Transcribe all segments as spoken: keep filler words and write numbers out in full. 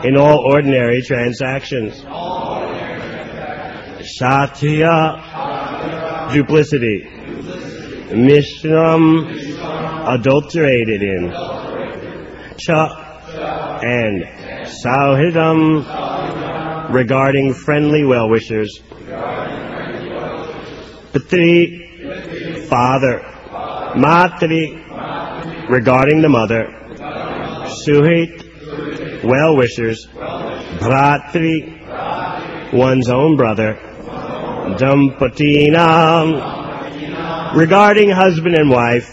in all ordinary transactions. Shatya, duplicity. Mishram, adulterated in. Cha, and Sauhidam, regarding friendly well-wishers. Pitri, father. Matri, regarding the mother. Suhit, well-wishers. Bhratri, one's own brother. Dampatinam, regarding husband and wife.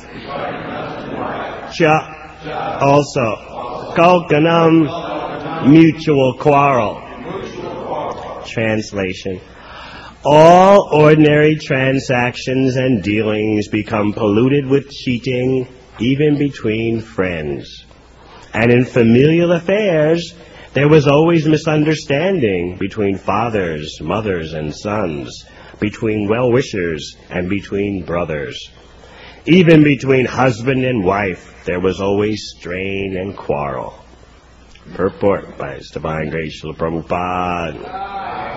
Cha, also. Kalkanam, mutual quarrel. Translation. All ordinary transactions and dealings become polluted with cheating, even between friends. And in familial affairs, there was always misunderstanding between fathers, mothers, and sons, between well-wishers and between brothers. Even between husband and wife, there was always strain and quarrel. Purport by His Divine Grace Srila Prabhupada.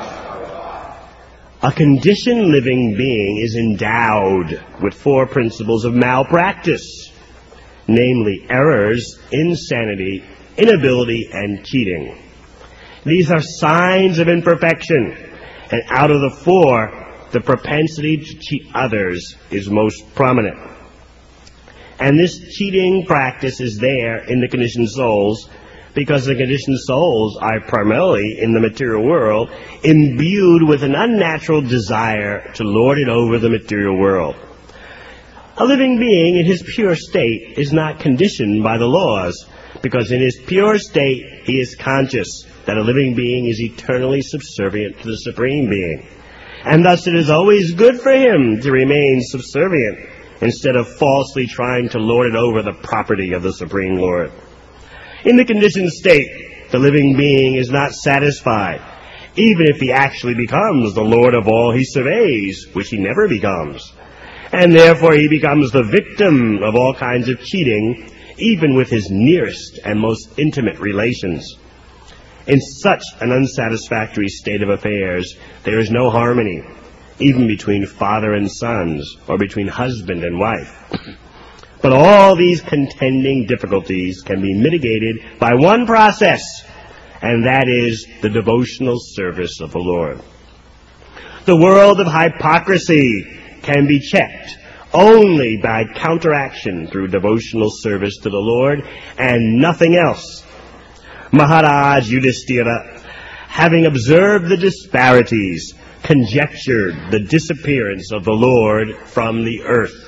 A conditioned living being is endowed with four principles of malpractice, namely errors, insanity, inability, and cheating. These are signs of imperfection, and out of the four, the propensity to cheat others is most prominent. And this cheating practice is there in the conditioned souls because the conditioned souls are primarily in the material world imbued with an unnatural desire to lord it over the material world. A living being in his pure state is not conditioned by the laws, because in his pure state he is conscious that a living being is eternally subservient to the Supreme Being. And thus it is always good for him to remain subservient instead of falsely trying to lord it over the property of the Supreme Lord. In the conditioned state, the living being is not satisfied, even if he actually becomes the lord of all he surveys, which he never becomes. And therefore he becomes the victim of all kinds of cheating, even with his nearest and most intimate relations. In such an unsatisfactory state of affairs, there is no harmony, even between father and sons, or between husband and wife. But all these contending difficulties can be mitigated by one process, and that is the devotional service of the Lord. The world of hypocrisy can be checked only by counteraction through devotional service to the Lord and nothing else. Maharaj Yudhishthira, having observed the disparities, conjectured the disappearance of the Lord from the earth.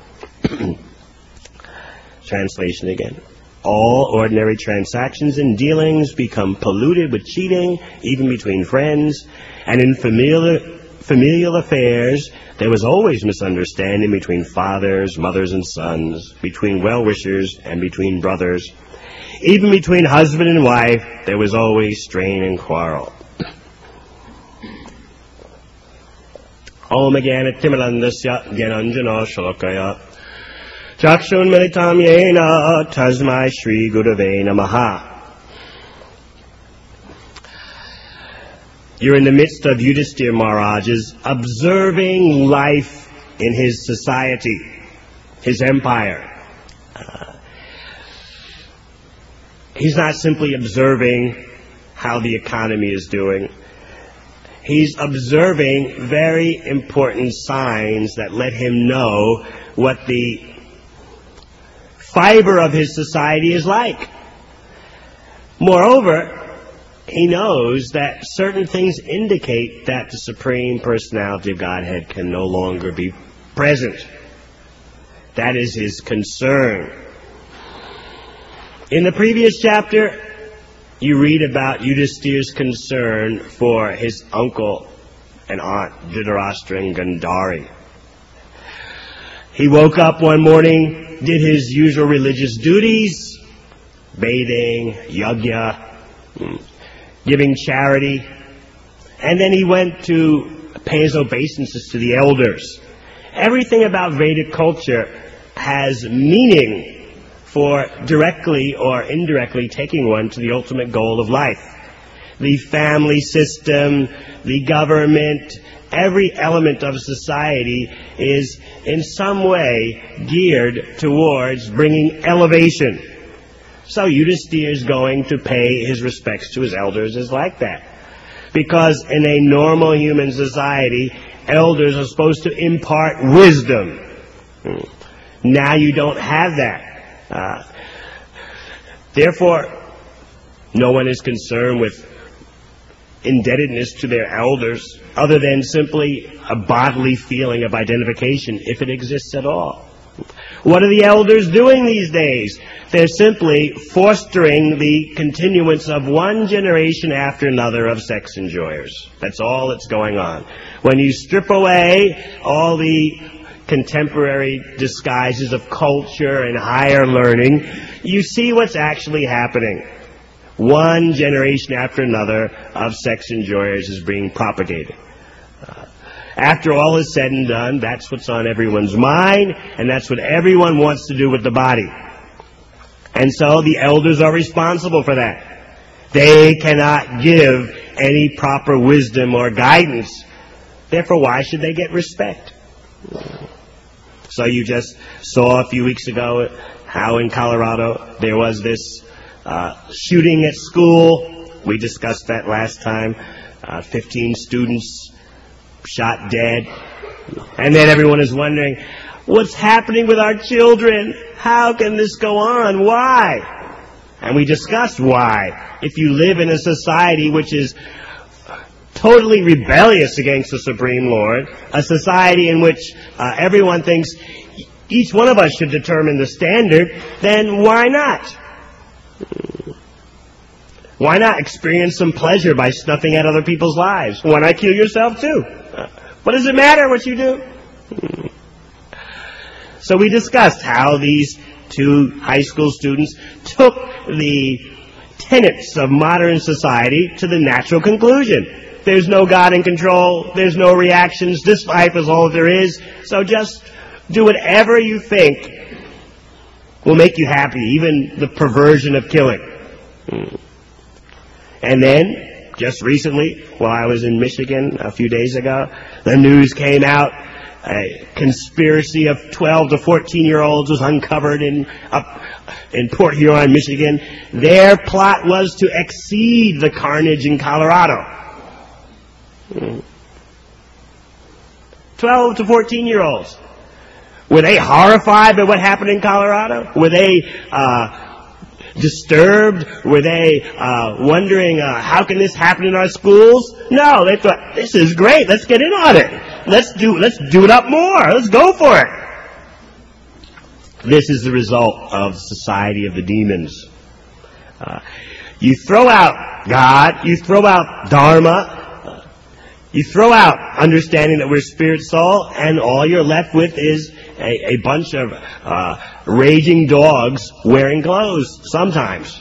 Translation again. All ordinary transactions and dealings become polluted with cheating, even between friends, and in familiar, familial affairs, there was always misunderstanding between fathers, mothers, and sons, between well-wishers and between brothers. Even between husband and wife, there was always strain and quarrel. Om Agana Timalandasya Gyananjana Shalakaya Chakshun Militam Yena Tasmai Shri Gurave Namaha. You're in the midst of Yudhisthira Maharaj's observing life in his society, his empire. Uh, he's not simply observing how the economy is doing. He's observing very important signs that let him know what the fiber of his society is like. Moreover, he knows that certain things indicate that the Supreme Personality of Godhead can no longer be present. That is his concern. In the previous chapter, you read about Yudhisthira's concern for his uncle and aunt, Dhritarashtra and Gandhari. He woke up one morning, did his usual religious duties, bathing, yajna, giving charity, and then he went to pay his obeisances to the elders. Everything about Vedic culture has meaning for directly or indirectly taking one to the ultimate goal of life. the family system, the government, every element of society is in some way geared towards bringing elevation. So Yudhisthira is going to pay his respects to his elders is like that. Because in a normal human society, elders are supposed to impart wisdom. Now you don't have that. Uh, therefore, no one is concerned with indebtedness to their elders other than simply a bodily feeling of identification, if it exists at all. What are the elders doing these days? They're simply fostering the continuance of one generation after another of sex enjoyers. That's all that's going on. When you strip away all the contemporary disguises of culture and higher learning, you see what's actually happening. One generation after another of sex enjoyers is being propagated. Uh, after all is said and done, that's what's on everyone's mind, and that's what everyone wants to do with the body. And so the elders are responsible for that. They cannot give any proper wisdom or guidance. Therefore, why should they get respect? So you just saw a few weeks ago how in Colorado there was this uh, shooting at school. We discussed that last time. Uh, fifteen students shot dead. And then everyone is wondering, what's happening with our children? How can this go on? Why? And we discussed why. If you live in a society which is totally rebellious against the Supreme Lord, a society in which uh, everyone thinks each one of us should determine the standard, then why not? Why not experience some pleasure by snuffing at other people's lives? Why not kill yourself too? What does it matter what you do? So we discussed how these two high school students took the tenets of modern society to the natural conclusion. There's no God in control. There's no reactions. This life is all there is. So just do whatever you think will make you happy, even the perversion of killing. And then, just recently, while I was in Michigan a few days ago, the news came out. A conspiracy of twelve to fourteen-year-olds was uncovered in up in Port Huron, Michigan. Their plot was to exceed the carnage in Colorado. twelve to fourteen-year-olds. Were they horrified by what happened in Colorado? Were they uh, disturbed? Were they uh, wondering, uh, how can this happen in our schools? No, they thought, this is great. Let's get in on it. Let's do, let's do it up more. Let's go for it. This is the result of the society of the demons. Uh, you throw out God, you throw out Dharma, you throw out understanding that we're spirit soul, and all you're left with is a, a bunch of uh, raging dogs wearing clothes sometimes.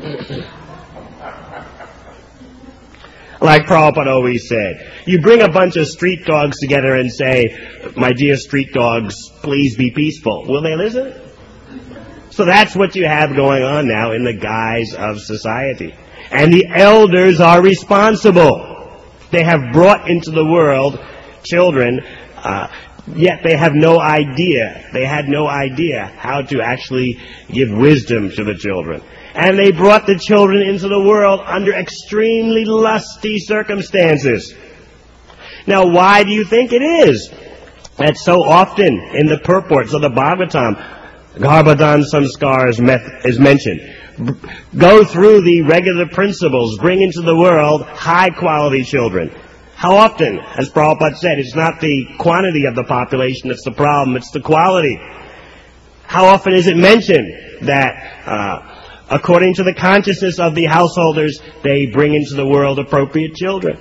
Like Prabhupada always said, you bring a bunch of street dogs together and say, my dear street dogs, please be peaceful. Will they listen? So that's what you have going on now in the guise of society. And the elders are responsible. They have brought into the world children, uh, yet they have no idea. They had no idea how to actually give wisdom to the children. And they brought the children into the world under extremely lusty circumstances. Now, why do you think it is that so often in the purports of the Bhagavatam, Garbhadan Samskar is, met, is mentioned? Go through the regular principles, bring into the world high-quality children. How often, as Prabhupada said, it's not the quantity of the population that's the problem, it's the quality. How often is it mentioned that uh, according to the consciousness of the householders, they bring into the world appropriate children?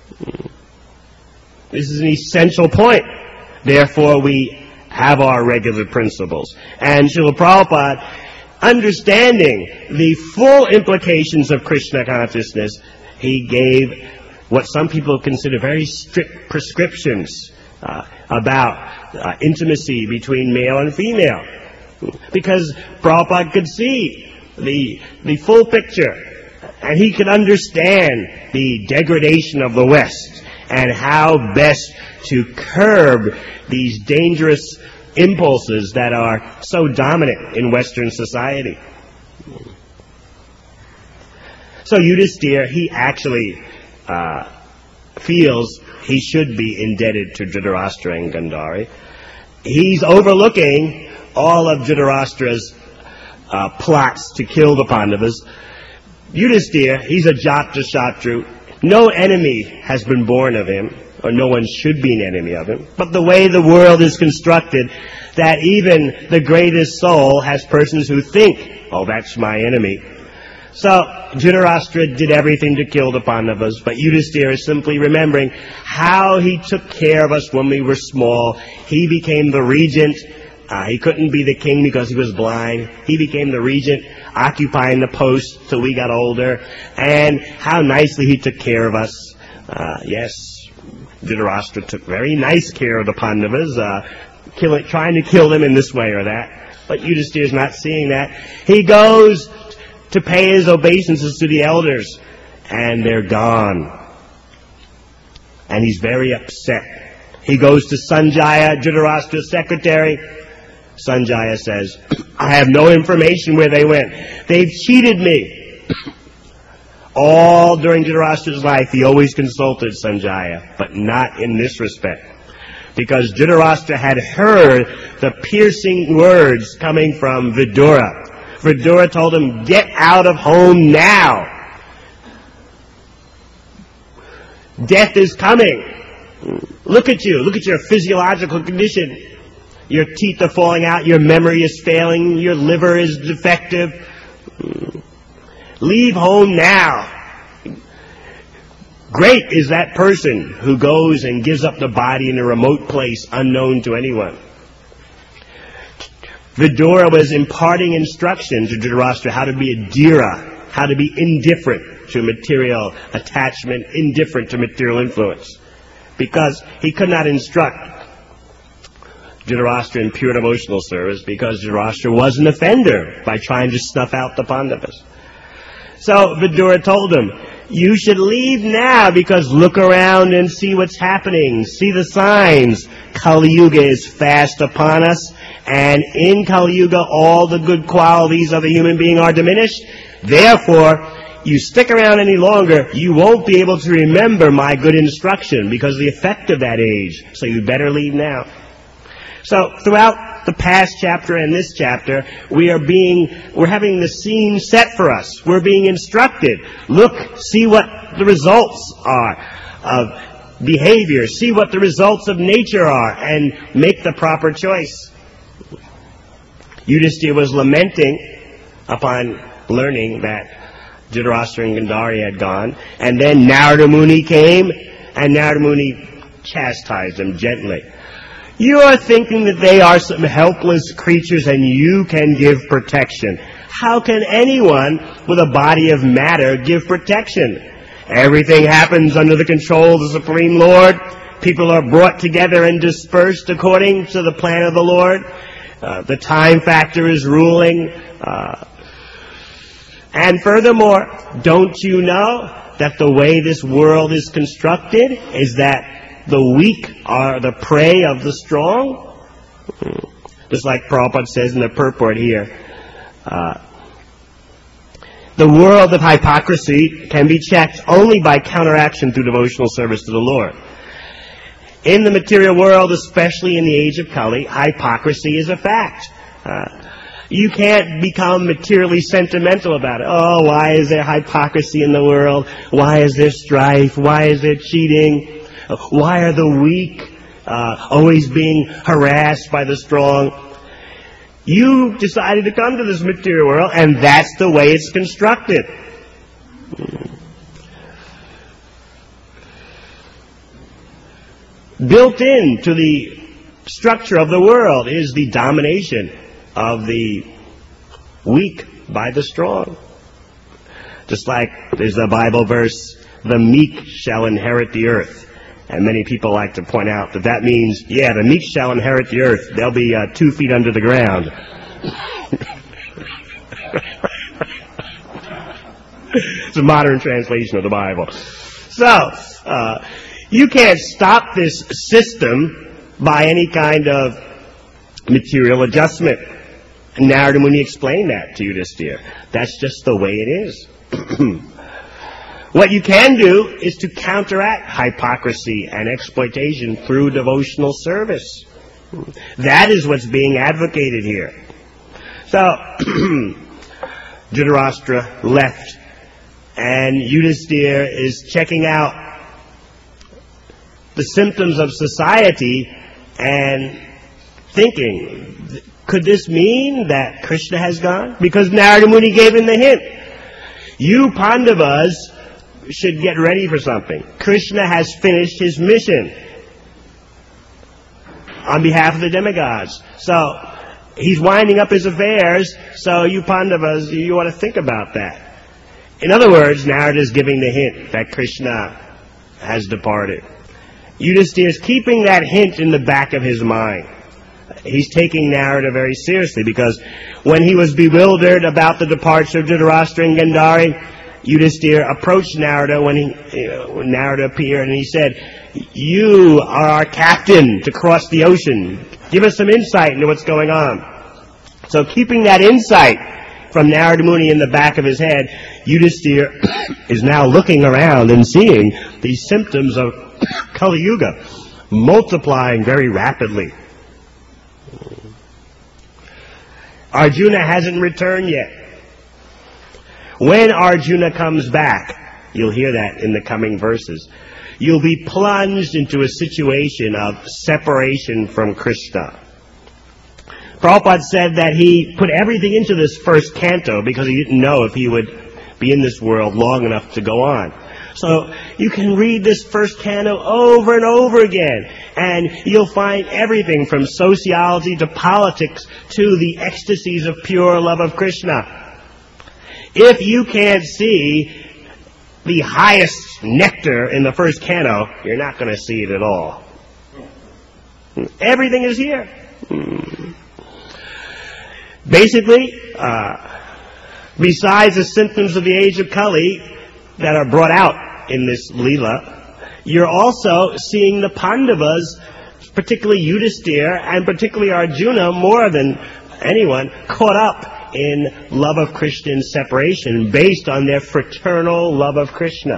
This is an essential point. Therefore, we have our regular principles. And Srila Prabhupada, understanding the full implications of Krishna consciousness, he gave what some people consider very strict prescriptions uh, about uh, intimacy between male and female. Because Prabhupada could see the the full picture. And he could understand the degradation of the West and how best to curb these dangerous impulses that are so dominant in Western society. So Yudhisthira, he actually uh, feels he should be indebted to Dhritarashtra and Gandhari. He's overlooking all of Dhritarashtra's uh, plots to kill the Pandavas. Yudhisthira, he's a Jatashatru. No enemy has been born of him, or no one should be an enemy of him. But the way the world is constructed, that even the greatest soul has persons who think, oh, that's my enemy. So Dhritarashtra did everything to kill the Pandavas, but Yudhisthira is simply remembering how he took care of us when we were small. He became the regent. Uh, he couldn't be the king because he was blind. He became the regent, occupying the post till we got older, and how nicely he took care of us. Uh, yes, Dhritarashtra took very nice care of the Pandavas, uh, kill it, trying to kill them in this way or that. But Yudhisthira is not seeing that. He goes to pay his obeisances to the elders, and they're gone. And he's very upset. He goes to Sanjaya, Dhritarashtra's secretary. Sanjaya says, I have no information where they went. They've cheated me. All during Dhritarashtra's life, he always consulted Sanjaya, but not in this respect. Because Dhritarashtra had heard the piercing words coming from Vidura. Vidura told him, get out of home now. Death is coming. Look at you. Look at your physiological condition. Your teeth are falling out. Your memory is failing. Your liver is defective. Leave home now. Great is that person who goes and gives up the body in a remote place unknown to anyone. Vidura was imparting instruction to Dhritarashtra how to be a dhira, how to be indifferent to material attachment, indifferent to material influence. Because he could not instruct Dhritarashtra in pure devotional service, because Dhritarashtra was an offender by trying to snuff out the Pandavas. So Vidura told him, you should leave now, because look around and see what's happening. See the signs. Kali Yuga is fast upon us, and in Kali Yuga all the good qualities of a human being are diminished. Therefore, you stick around any longer, you won't be able to remember my good instruction, because of the effect of that age. So you better leave now. So throughout the past chapter and this chapter, we are being, we're having the scene set for us. We're being instructed. Look, see what the results are of behavior. See what the results of nature are, and make the proper choice. Yudhisthira was lamenting upon learning that Dhritarashtra and Gandhari had gone, and then Narada Muni came, and Narada Muni chastised him gently. You are thinking that they are some helpless creatures and you can give protection. How can anyone with a body of matter give protection? Everything happens under the control of the Supreme Lord. People are brought together and dispersed according to the plan of the Lord. Uh, the time factor is ruling. Uh, and furthermore, don't you know that the way this world is constructed is that the weak are the prey of the strong? Just like Prabhupada says in the purport here, uh, the world of hypocrisy can be checked only by counteraction through devotional service to the Lord. In the material world, especially in the age of Kali, hypocrisy is a fact. Uh, you can't become materially sentimental about it. Oh, why is there hypocrisy in the world? Why is there strife? Why is there cheating? Why are the weak uh, always being harassed by the strong? You decided to come to this material world, and that's the way it's constructed. Built into the structure of the world is the domination of the weak by the strong. Just like there's a Bible verse, the meek shall inherit the earth. And many people like to point out that that means, yeah, the meek shall inherit the earth. They'll be uh, two feet under the ground. It's a modern translation of the Bible. So, uh, you can't stop this system by any kind of material adjustment. And Narada Muni explained that to Yudhisthira. That's just the way it is. What you can do is to counteract hypocrisy and exploitation through devotional service. That is what's being advocated here. So, Dhritarashtra left, and Yudhisthira is checking out the symptoms of society and thinking, could this mean that Krishna has gone? Because Narada Muni gave him the hint. You Pandavas should get ready for something. Krishna has finished his mission on behalf of the demigods. So, he's winding up his affairs, so you Pandavas, you ought to think about that. In other words, Narada is giving the hint that Krishna has departed. Yudhisthira is keeping that hint in the back of his mind. He's taking Narada very seriously, because when he was bewildered about the departure of Dhritarashtra and Gandhari, Yudhisthira approached Narada when, he, you know, when Narada appeared, and he said, you are our captain to cross the ocean. Give us some insight into what's going on. So keeping that insight from Narada Muni in the back of his head, Yudhisthira is now looking around and seeing these symptoms of Kali Yuga multiplying very rapidly. Arjuna hasn't returned yet. When Arjuna comes back, you'll hear that in the coming verses, you'll be plunged into a situation of separation from Krishna. Prabhupada said that he put everything into this first canto because he didn't know if he would be in this world long enough to go on. So you can read this first canto over and over again, and you'll find everything from sociology to politics to the ecstasies of pure love of Krishna. If you can't see the highest nectar in the first canto, you're not going to see it at all. Everything is here. Basically, uh, besides the symptoms of the age of Kali that are brought out in this Leela, you're also seeing the Pandavas, particularly Yudhisthira and particularly Arjuna, more than anyone, caught up in love of Krishna and separation based on their fraternal love of Krishna.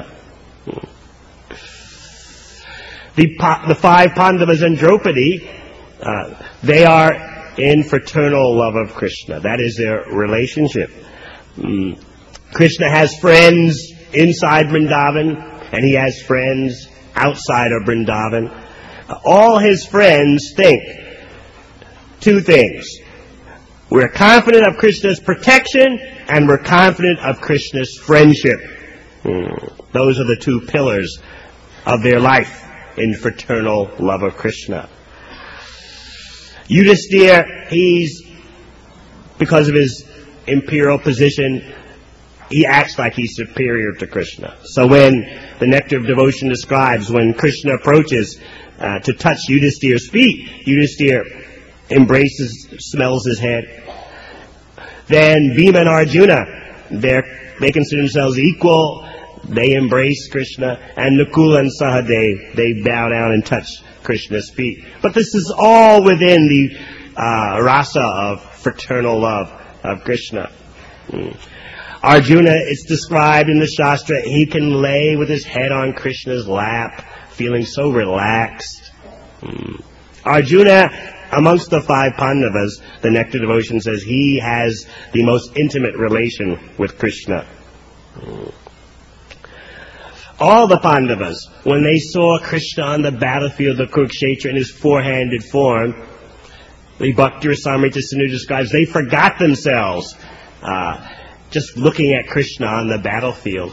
The, the five Pandavas and Draupadi, uh, they are in fraternal love of Krishna. That is their relationship. Mm. Krishna has friends inside Vrindavan, and he has friends outside of Vrindavan. Uh, all his friends think two things. We're confident of Krishna's protection, and we're confident of Krishna's friendship. Mm. Those are the two pillars of their life in fraternal love of Krishna. Yudhisthira, he's, because of his imperial position, he acts like he's superior to Krishna. So when the Nectar of Devotion describes when Krishna approaches uh, to touch Yudhisthira's feet, Yudhisthira embraces, smells his head. Then Bhima and Arjuna, they consider themselves equal. They embrace Krishna. And Nakula and Sahadev, they bow down and touch Krishna's feet. But this is all within the uh, rasa of fraternal love of Krishna. Mm. Arjuna, it's described in the Shastra, he can lay with his head on Krishna's lap, feeling so relaxed. Mm. Arjuna, amongst the five Pandavas, the Nectar Devotion says he has the most intimate relation with Krishna. Mm. All the Pandavas, when they saw Krishna on the battlefield of Kurukshetra in his four-handed form, the Bhakti Rasamrita Sindhu describes, they forgot themselves uh, just looking at Krishna on the battlefield.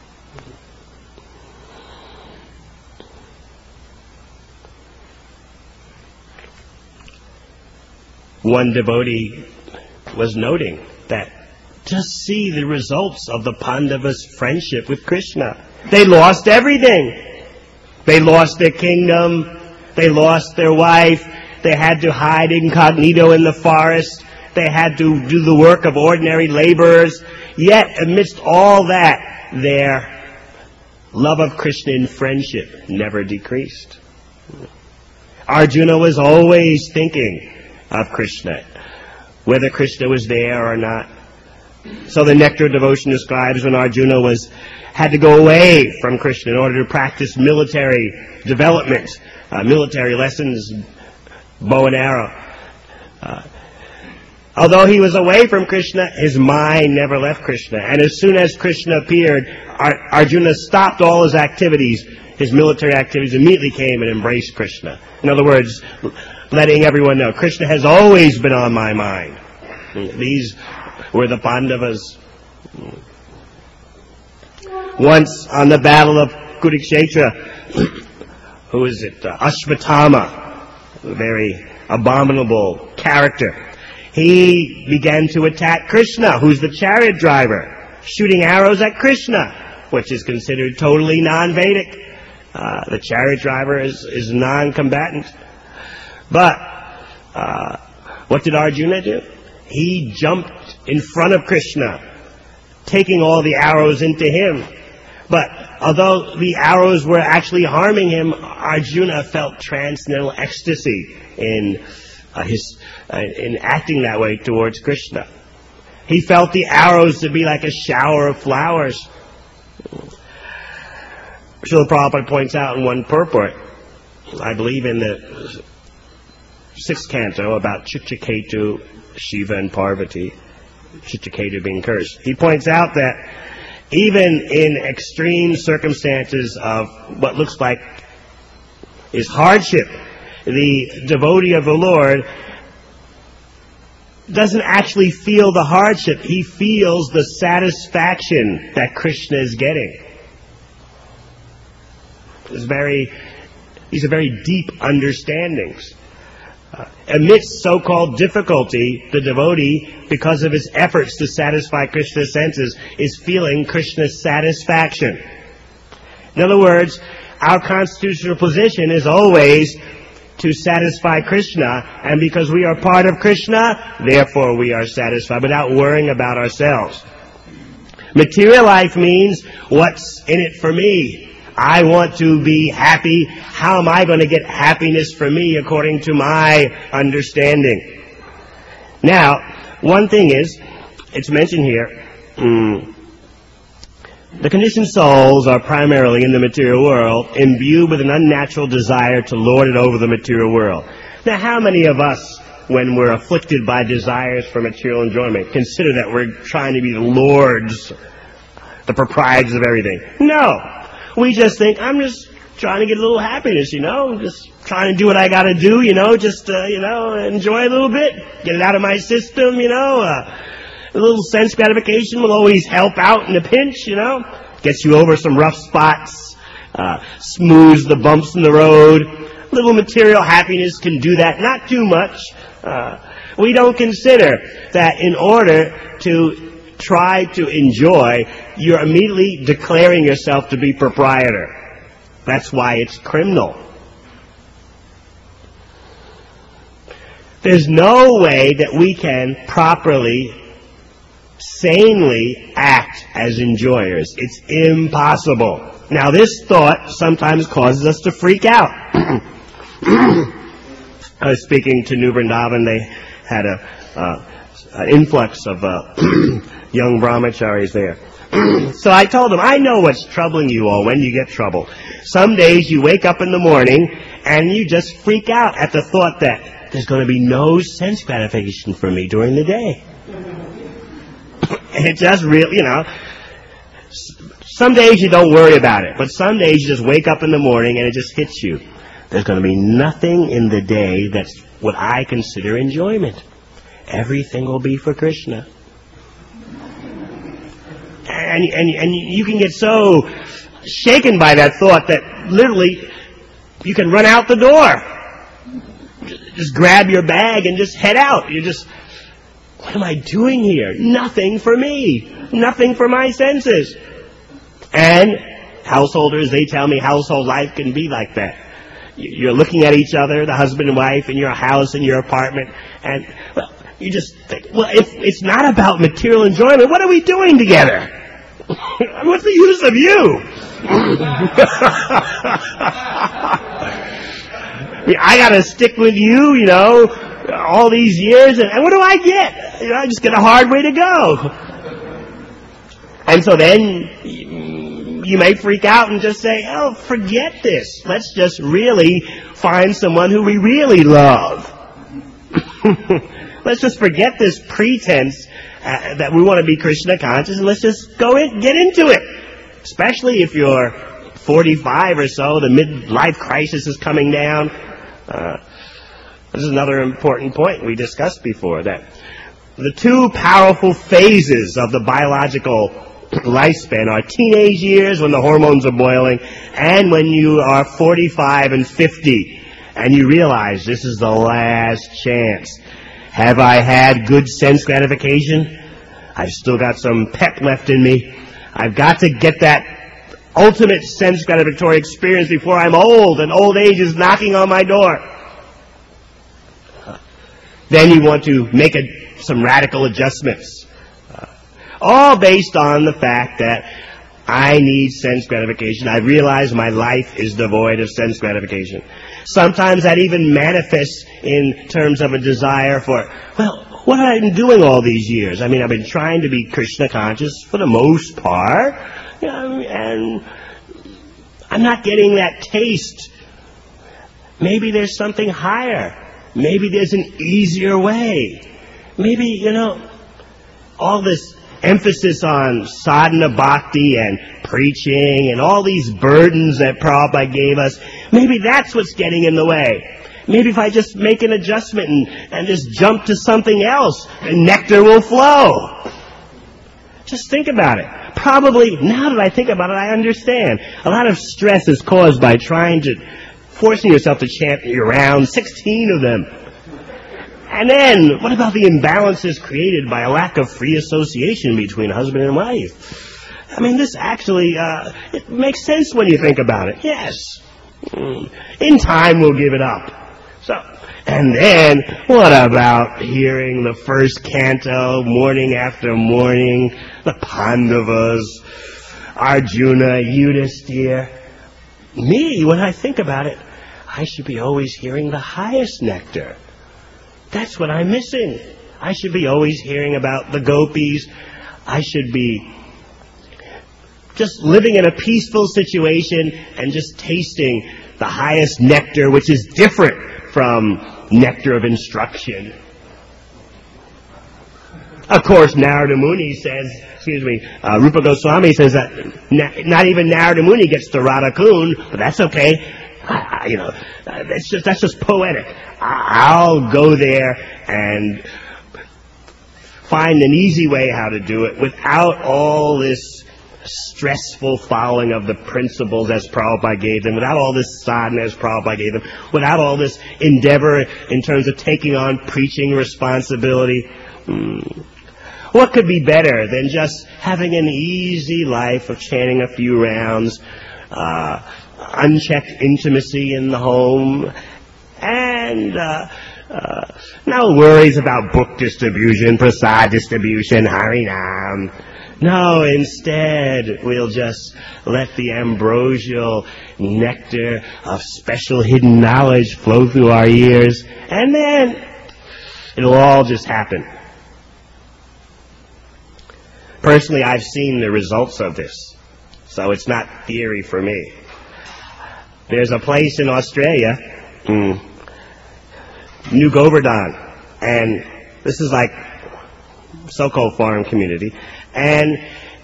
One devotee was noting that just see the results of the Pandavas' friendship with Krishna. They lost everything. They lost their kingdom. They lost their wife. They had to hide incognito in the forest. They had to do the work of ordinary laborers. Yet, amidst all that, their love of Krishna and friendship never decreased. Arjuna was always thinking of Krishna, whether Krishna was there or not. So the Nectar of Devotion describes when Arjuna was had to go away from Krishna in order to practice military development, uh, military lessons, bow and arrow. Uh, although he was away from Krishna, his mind never left Krishna. And as soon as Krishna appeared, Ar- Arjuna stopped all his activities, his military activities, immediately came and embraced Krishna. In other words, letting everyone know, Krishna has always been on my mind. These were the Pandavas. Once on the battle of Kurukshetra, who is it? Uh, Ashvatthama, a very abominable character. He began to attack Krishna, who's the chariot driver, shooting arrows at Krishna, which is considered totally non-Vedic. Uh, the chariot driver is, is non-combatant. But uh, what did Arjuna do? He jumped in front of Krishna, taking all the arrows into him. But although the arrows were actually harming him, Arjuna felt transcendental ecstasy in uh, his uh, in acting that way towards Krishna. He felt the arrows to be like a shower of flowers. Srila Prabhupada points out in one purport, I believe in the sixth canto, about Chitraketu, Shiva and Parvati, Chitraketu being cursed. He points out that even in extreme circumstances of what looks like is hardship, the devotee of the Lord doesn't actually feel the hardship. He feels the satisfaction that Krishna is getting. It's very, these are very deep understandings. Uh, amidst so-called difficulty, the devotee, because of his efforts to satisfy Krishna's senses, is feeling Krishna's satisfaction. In other words, our constitutional position is always to satisfy Krishna, and because we are part of Krishna, therefore we are satisfied, without worrying about ourselves. Material life means, what's in it for me? I want to be happy. How am I going to get happiness for me according to my understanding? Now, one thing is, it's mentioned here, mm, the conditioned souls are primarily in the material world, imbued with an unnatural desire to lord it over the material world. Now, how many of us, when we're afflicted by desires for material enjoyment, consider that we're trying to be the lords, the proprietors of everything? No. We just think, I'm just trying to get a little happiness, you know, just trying to do what I got to do, you know, just, uh, you know, enjoy a little bit, get it out of my system, you know. Uh, a little sense gratification will always help out in a pinch, you know. Gets you over some rough spots, uh, smooths the bumps in the road. A little material happiness can do that, not too much. Uh, we don't consider that in order to try to enjoy, you're immediately declaring yourself to be proprietor. That's why it's criminal. There's no way that we can properly, sanely act as enjoyers. It's impossible. Now, this thought sometimes causes us to freak out. I was speaking to New Vrindavan. They had a uh, an influx of uh, young brahmacharis there. So I told them, I know what's troubling you all when you get trouble. Some days you wake up in the morning and you just freak out at the thought that there's going to be no sense gratification for me during the day. And it just really, you know, some days you don't worry about it, but some days you just wake up in the morning and it just hits you. There's going to be nothing in the day that's what I consider enjoyment. Everything will be for Krishna. And, and, and you can get so shaken by that thought that literally you can run out the door. Just grab your bag and just head out. You just, what am I doing here? Nothing for me. Nothing for my senses. And householders, they tell me household life can be like that. You're looking at each other, the husband and wife, in your house, in your apartment, and well, You just think, well, if it's not about material enjoyment, what are we doing together? What's the use of you? I mean, I gotta stick with you, you know, all these years, and, and what do I get? You know, I just get a hard way to go. And so then you may freak out and just say, oh, forget this. Let's just really find someone who we really love. Let's just forget this pretense uh, that we want to be Krishna conscious, and let's just go in, get into it. Especially if you're forty-five or so, the midlife crisis is coming down. Uh, this is another important point we discussed before, that the two powerful phases of the biological lifespan are teenage years when the hormones are boiling, and when you are forty-five and fifty and you realize this is the last chance. Have I had good sense gratification? I've still got some pep left in me. I've got to get that ultimate sense gratificatory experience before I'm old and old age is knocking on my door. Then you want to make a, some radical adjustments. Uh, all based on the fact that I need sense gratification. I realize my life is devoid of sense gratification. Sometimes that even manifests in terms of a desire for, well, what have I been doing all these years? I mean, I've been trying to be Krishna conscious for the most part, you know, and I'm not getting that taste. Maybe there's something higher. Maybe there's an easier way. Maybe, you know, all this emphasis on sadhana bhakti and preaching and all these burdens that Prabhupada gave us, maybe that's what's getting in the way. Maybe if I just make an adjustment and, and just jump to something else, and nectar will flow. Just think about it. Probably, now that I think about it, I understand. A lot of stress is caused by trying to, forcing yourself to chant your rounds, sixteen of them. And then, what about the imbalances created by a lack of free association between husband and wife? I mean, this actually, uh, it makes sense when you think about it. Yes. In time, we'll give it up. So, and then, what about hearing the first canto morning after morning, the Pandavas, Arjuna, Yudhisthira? Me, when I think about it, I should be always hearing the highest nectar. That's what I'm missing. I should be always hearing about the gopis. I should be just living in a peaceful situation and just tasting the highest nectar, which is different from nectar of instruction. Of course, Narada Muni says, excuse me, uh, Rupa Goswami says that na- not even Narada Muni gets to Radha Kund, but that's okay. I, I, you know, that's just that's just poetic. I'll go there and find an easy way how to do it without all this stressful following of the principles as Prabhupada gave them, without all this sadhana as Prabhupada gave them, without all this endeavor in terms of taking on preaching responsibility. Hmm. What could be better than just having an easy life of chanting a few rounds, uh, unchecked intimacy in the home, and uh, uh, no worries about book distribution, prasad distribution, Harinam. No, instead, we'll just let the ambrosial nectar of special hidden knowledge flow through our ears, and then it'll all just happen. Personally, I've seen the results of this, so it's not theory for me. There's a place in Australia, mm, New Govardhan, and this is like so-called farm community, and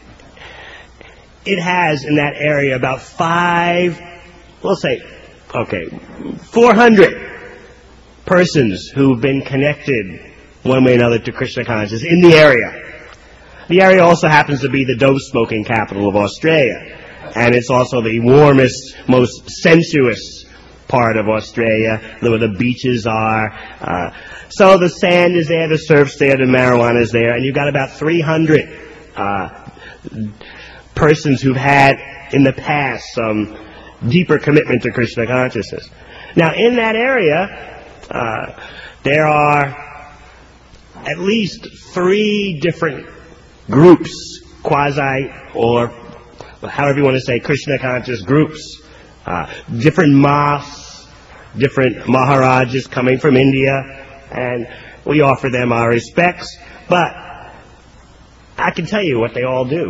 it has in that area about five, we'll say, okay, four hundred persons who've been connected one way or another to Krishna consciousness in the area. The area also happens to be the dope smoking capital of Australia, and it's also the warmest, most sensuous part of Australia, where the beaches are. Uh, so the sand is there, the surf's there, the marijuana is there, and you've got about three hundred uh, persons who've had in the past some deeper commitment to Krishna consciousness. Now, in that area, uh, there are at least three different groups, quasi or however you want to say, Krishna conscious groups, uh, different maths, different Maharajas coming from India, and we offer them our respects, but I can tell you what they all do.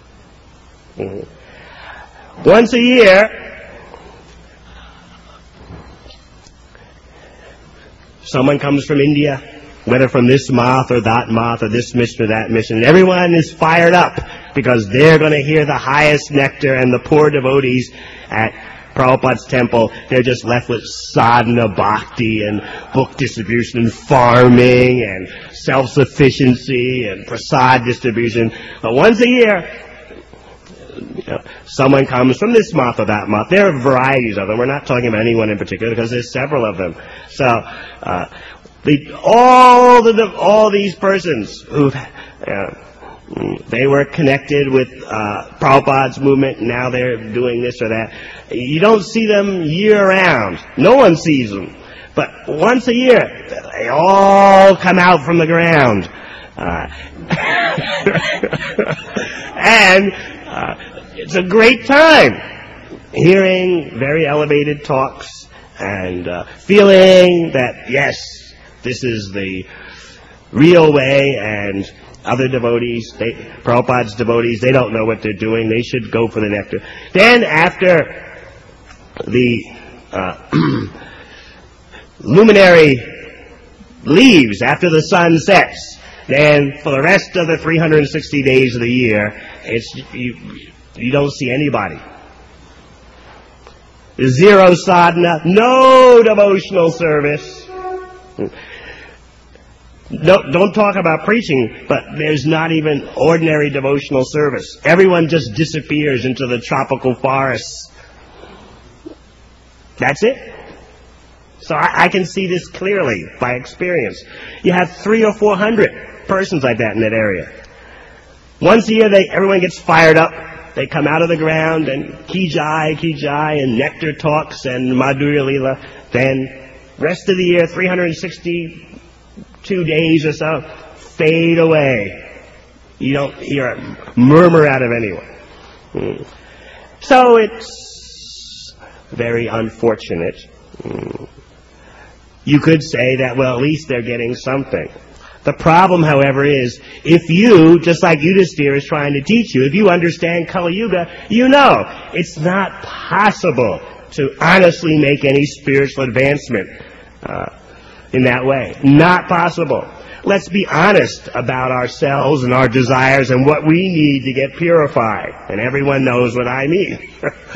Mm-hmm. Once a year, someone comes from India, whether from this math or that math or this mission or that mission, and everyone is fired up because they're going to hear the highest nectar, and the poor devotees at Prabhupada's temple, they're just left with sadhana bhakti and book distribution and farming and self-sufficiency and prasad distribution. But once a year, you know, someone comes from this math or that math. There are varieties of them. We're not talking about anyone in particular because there's several of them. So, uh, the, all the all these persons who uh, they were connected with uh, Prabhupada's movement, and now they're doing this or that. You don't see them year-round. No one sees them. But once a year, they all come out from the ground. Uh, and uh, it's a great time hearing very elevated talks and uh, feeling that, yes, this is the real way, and other devotees, they, Prabhupada's devotees, they don't know what they're doing. They should go for the nectar. Then after the uh, luminary leaves, after the sun sets, then for the rest of the three hundred sixty days of the year, it's you, you don't see anybody. Zero sadhana, no devotional service. No, don't talk about preaching, but there's not even ordinary devotional service. Everyone just disappears into the tropical forests. That's it. So I, I can see this clearly by experience. You have three or four hundred persons like that in that area. Once a year, they everyone gets fired up. They come out of the ground and ki jai, ki jai, and nectar talks and Madhurya Leela. Then rest of the year, three hundred sixty-two days or so, fade away. You don't hear a murmur out of anyone. Mm. So it's very unfortunate. Mm. You could say that, well, at least they're getting something. The problem, however, is if you, just like Yudhisthira is trying to teach you, if you understand Kali Yuga, you know it's not possible to honestly make any spiritual advancement uh, in that way. Not possible. Let's be honest about ourselves and our desires and what we need to get purified. And everyone knows what I mean.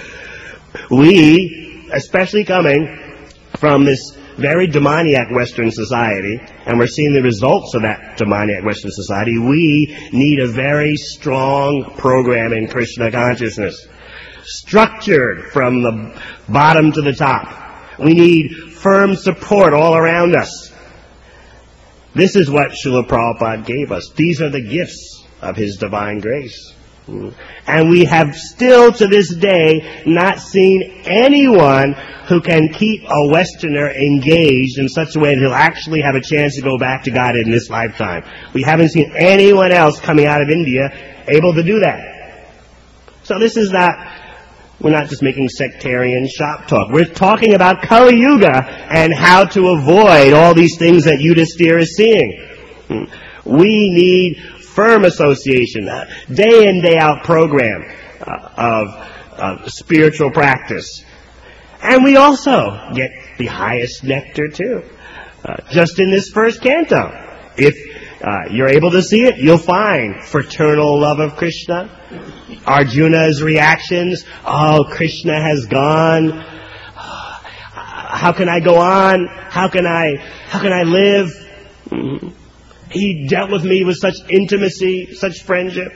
We, especially coming from this very demoniac Western society, and we're seeing the results of that demoniac Western society, we need a very strong program in Krishna consciousness. Structured from the bottom to the top. We need firm support all around us. This is what Srila Prabhupada gave us. These are the gifts of His divine grace. And we have still to this day not seen anyone who can keep a Westerner engaged in such a way that he'll actually have a chance to go back to God in this lifetime. We haven't seen anyone else coming out of India able to do that. So this is not, we're not just making sectarian shop talk. We're talking about Kali Yuga and how to avoid all these things that Yudhisthira is seeing. We need firm association, a day in, day out program uh, of, of spiritual practice. And we also get the highest nectar too. Uh, just in this first canto. If uh, you're able to see it, you'll find fraternal love of Krishna, Arjuna's reactions, oh, Krishna has gone, how can I go on, how can I, how can I live? Mm-hmm. He dealt with me with such intimacy, such friendship.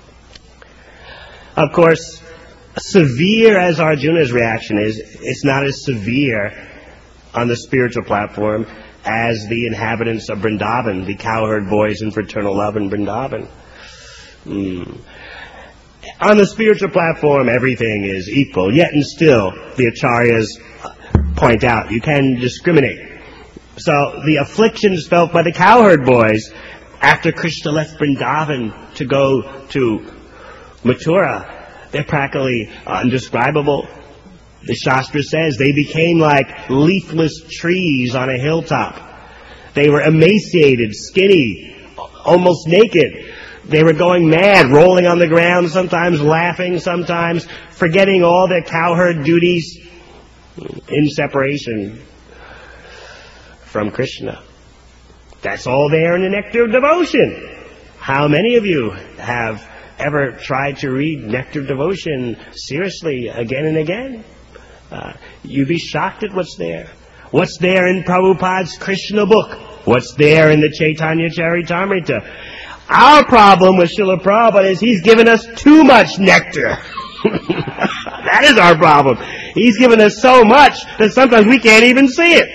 Of course, severe as Arjuna's reaction is, it's not as severe on the spiritual platform as the inhabitants of Vrindavan, the cowherd boys in fraternal love in Vrindavan. Mm. On the spiritual platform, everything is equal, yet and still, the acharyas point out, you can discriminate. So the afflictions felt by the cowherd boys after Krishna left Vrindavan to go to Mathura, they're practically undescribable. The Shastra says they became like leafless trees on a hilltop. They were emaciated, skinny, almost naked. They were going mad, rolling on the ground, sometimes laughing, sometimes forgetting all their cowherd duties in separation from Krishna. That's all there in the Nectar of Devotion. How many of you have ever tried to read Nectar of Devotion seriously again and again? Uh, you'd be shocked at what's there. What's there in Prabhupada's Krishna book? What's there in the Chaitanya Charitamrita? Our problem with Srila Prabhupada is he's given us too much nectar. That is our problem. He's given us so much that sometimes we can't even see it.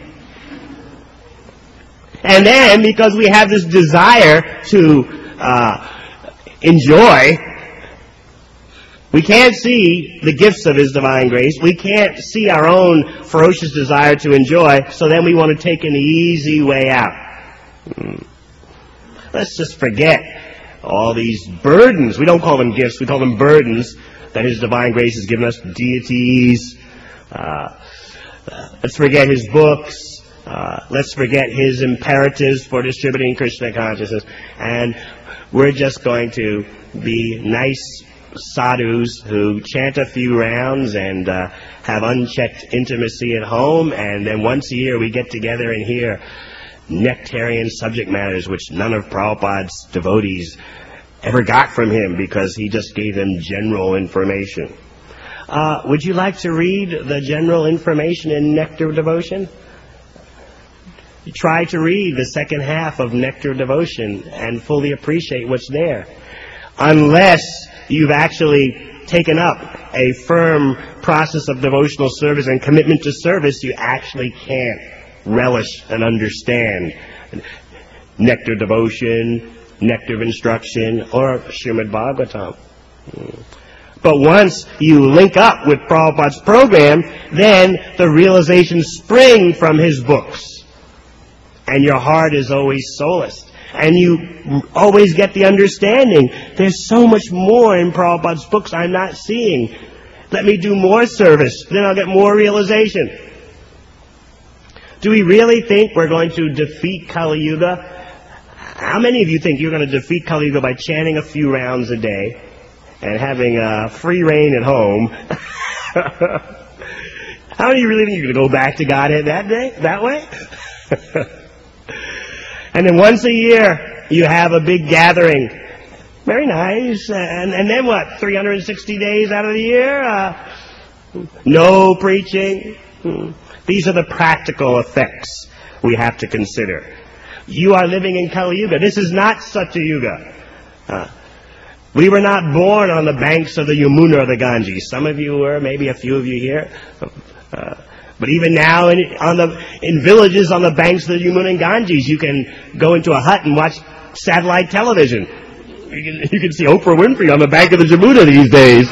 And then, because we have this desire to uh, enjoy, we can't see the gifts of His divine grace. We can't see our own ferocious desire to enjoy, so then we want to take an easy way out. Hmm. Let's just forget all these burdens. We don't call them gifts, we call them burdens that His divine grace has given us, deities. Uh, uh, let's forget His books. Uh, let's forget His imperatives for distributing Krishna consciousness. And we're just going to be nice sadhus who chant a few rounds and uh, have unchecked intimacy at home, and then once a year we get together and hear nectarian subject matters which none of Prabhupada's devotees ever got from him because he just gave them general information. Uh, would you like to read the general information in Nectar of Devotion? Try to read the second half of Nectar of Devotion and fully appreciate what's there. Unless you've actually taken up a firm process of devotional service and commitment to service, you actually can't relish and understand Nectar of Devotion, Nectar of Instruction, or Srimad Bhagavatam. But once you link up with Prabhupada's program, then the realizations spring from his books. And your heart is always solaced. And you always get the understanding, there's so much more in Prabhupada's books I'm not seeing. Let me do more service, then I'll get more realization. Do we really think we're going to defeat Kali Yuga? How many of you think you're going to defeat Kali Yuga by chanting a few rounds a day and having uh, free reign at home? How many of you really think you're going to go back to Godhead that day, that way? And then once a year, you have a big gathering. Very nice. And, and then what? three hundred sixty days out of the year? Uh, no preaching. These are the practical effects we have to consider. You are living in Kali Yuga. This is not Satya Yuga. Uh, we were not born on the banks of the Yamuna or the Ganges. Some of you were, maybe a few of you here. Uh, But even now, in, on the, in villages on the banks of the Yamuna and Ganges, you can go into a hut and watch satellite television. You can, you can see Oprah Winfrey on the bank of the Yamuna these days.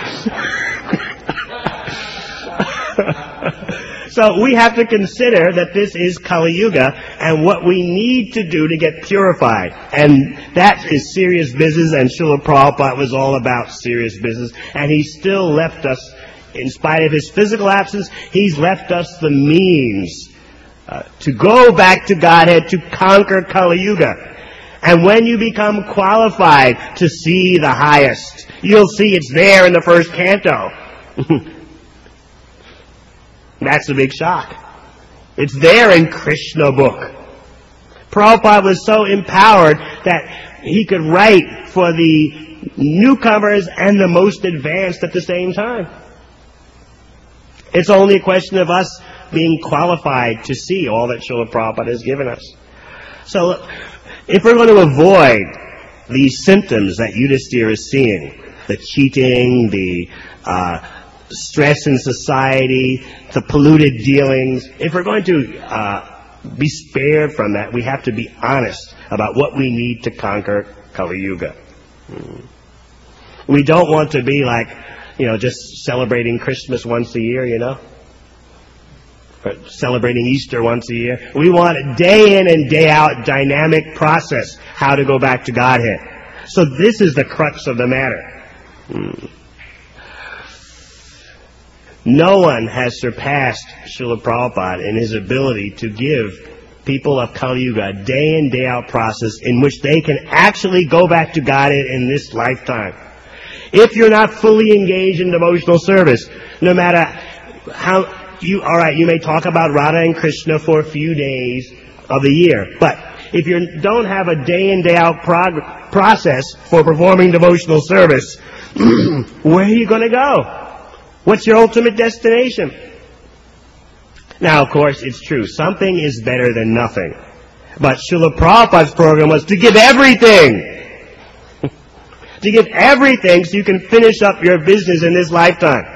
So we have to consider that this is Kali Yuga and what we need to do to get purified. And that is serious business, and Srila Prabhupada was all about serious business. And he still left us, in spite of his physical absence, he's left us the means uh, to go back to Godhead, to conquer Kali Yuga. And when you become qualified to see the highest, you'll see it's there in the first canto. That's a big shock. It's there in Krishna book. Prabhupada was so empowered that he could write for the newcomers and the most advanced at the same time. It's only a question of us being qualified to see all that Srila Prabhupada has given us. So, if we're going to avoid these symptoms that Yudhisthira is seeing, the cheating, the uh, stress in society, the polluted dealings, if we're going to uh, be spared from that, we have to be honest about what we need to conquer Kali Yuga. We don't want to be like, you know, just celebrating Christmas once a year, you know. or celebrating Easter once a year. We want a day in and day out dynamic process, how to go back to Godhead. So this is the crux of the matter. Hmm. No one has surpassed Srila Prabhupada in his ability to give people of Kali Yuga a day in, day out process in which they can actually go back to Godhead in this lifetime. If you're not fully engaged in devotional service, no matter how you, alright, you may talk about Radha and Krishna for a few days of the year, but if you don't have a day in, day out prog- process for performing devotional service, where are you going to go? What's your ultimate destination? Now, of course, it's true. Something is better than nothing. But Srila Prabhupada's program was to give everything. To give everything so you can finish up your business in this lifetime.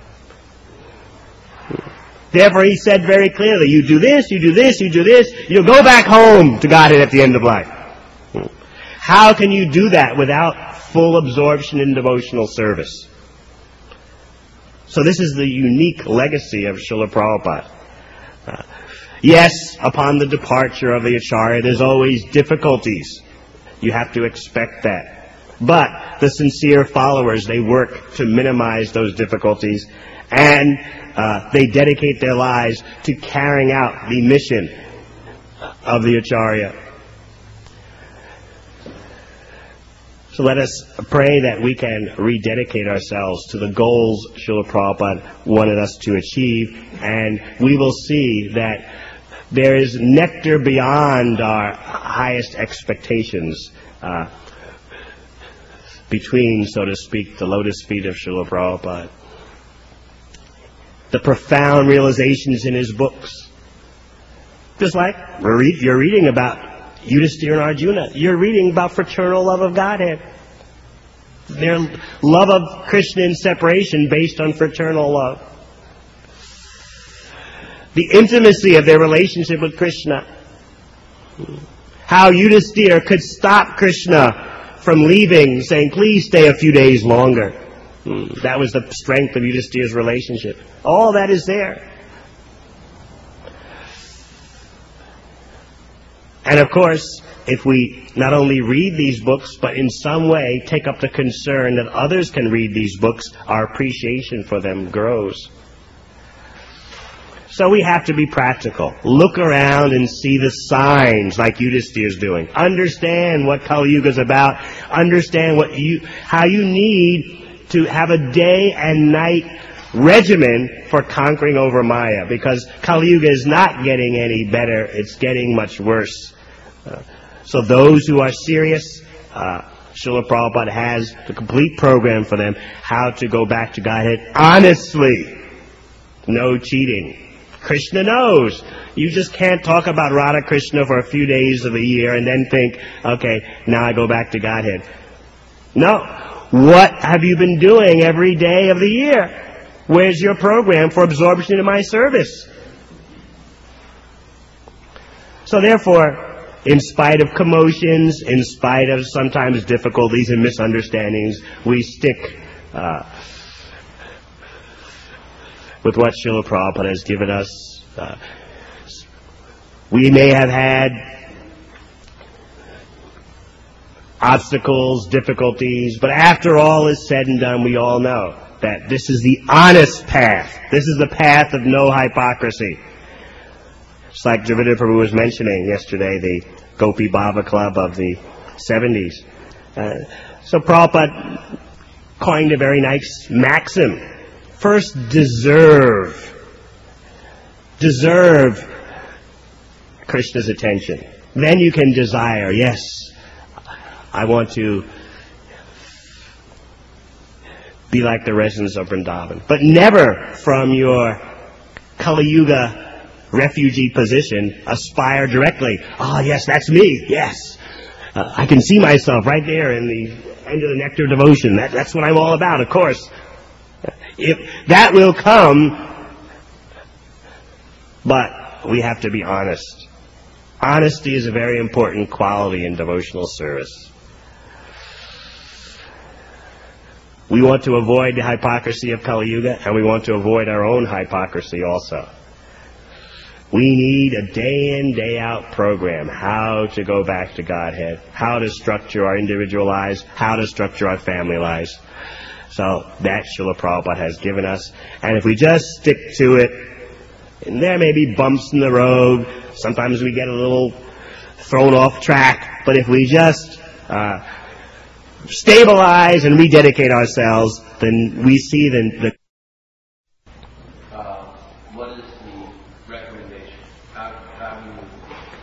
Therefore, he said very clearly, you do this, you do this, you do this, you'll go back home to Godhead at the end of life. How can you do that without full absorption in devotional service? So this is the unique legacy of Srila Prabhupada. Uh, yes, upon the departure of the Acharya, there's always difficulties. You have to expect that. But the sincere followers, they work to minimize those difficulties, and uh, they dedicate their lives to carrying out the mission of the Acharya. So let us pray that we can rededicate ourselves to the goals Srila Prabhupada wanted us to achieve, and we will see that there is nectar beyond our highest expectations uh, between, so to speak, the lotus feet of Srila Prabhupada. The profound realizations in his books. Just like you're reading about Yudhisthira and Arjuna. You're reading about fraternal love of Godhead. Their love of Krishna in separation based on fraternal love. The intimacy of their relationship with Krishna. How Yudhisthira could stop Krishna from leaving, saying, please stay a few days longer. That was the strength of Yudhisthira's relationship. All that is there. And of course, if we not only read these books, but in some way take up the concern that others can read these books, our appreciation for them grows. So we have to be practical. Look around and see the signs like Yudhisthira is doing. Understand what Kali Yuga is about. Understand what you, how you need to have a day and night regimen for conquering over Maya, because Kali Yuga is not getting any better, it's getting much worse. Uh, so those who are serious, uh, Srila Prabhupada has the complete program for them, how to go back to Godhead honestly. No cheating. Krishna knows. You just can't talk about Radha Krishna for a few days of the year and then think, okay, now I go back to Godhead. No. What have you been doing every day of the year? Where's your program for absorption in my service? So therefore, in spite of commotions, in spite of sometimes difficulties and misunderstandings, we stick uh, with what Srila Prabhupada has given us. Uh, we may have had obstacles, difficulties, but after all is said and done, we all know that this is the honest path. This is the path of no hypocrisy. It's like Dravida Prabhu was mentioning yesterday, the Gopi Bhava Club of the seventies. Uh, so Prabhupada coined a very nice maxim. First, deserve. Deserve Krishna's attention. Then you can desire, yes, I want to be like the residents of Vrindavan. But never from your Kali Yuga refugee position aspire directly. Ah, oh, yes, that's me. Yes. Uh, I can see myself right there in the end of the nectar of devotion. That, that's what I'm all about, of course. If that will come, but we have to be honest. Honesty is a very important quality in devotional service. We want to avoid the hypocrisy of Kali Yuga, and we want to avoid our own hypocrisy also. We need a day in, day out program, how to go back to Godhead, how to structure our individual lives, how to structure our family lives. So that Srila Prabhupada has given us. And if we just stick to it, and there may be bumps in the road, sometimes we get a little thrown off track, but if we just uh, stabilize and rededicate ourselves, then we see the, the Uh, what is the recommendation? How, how do you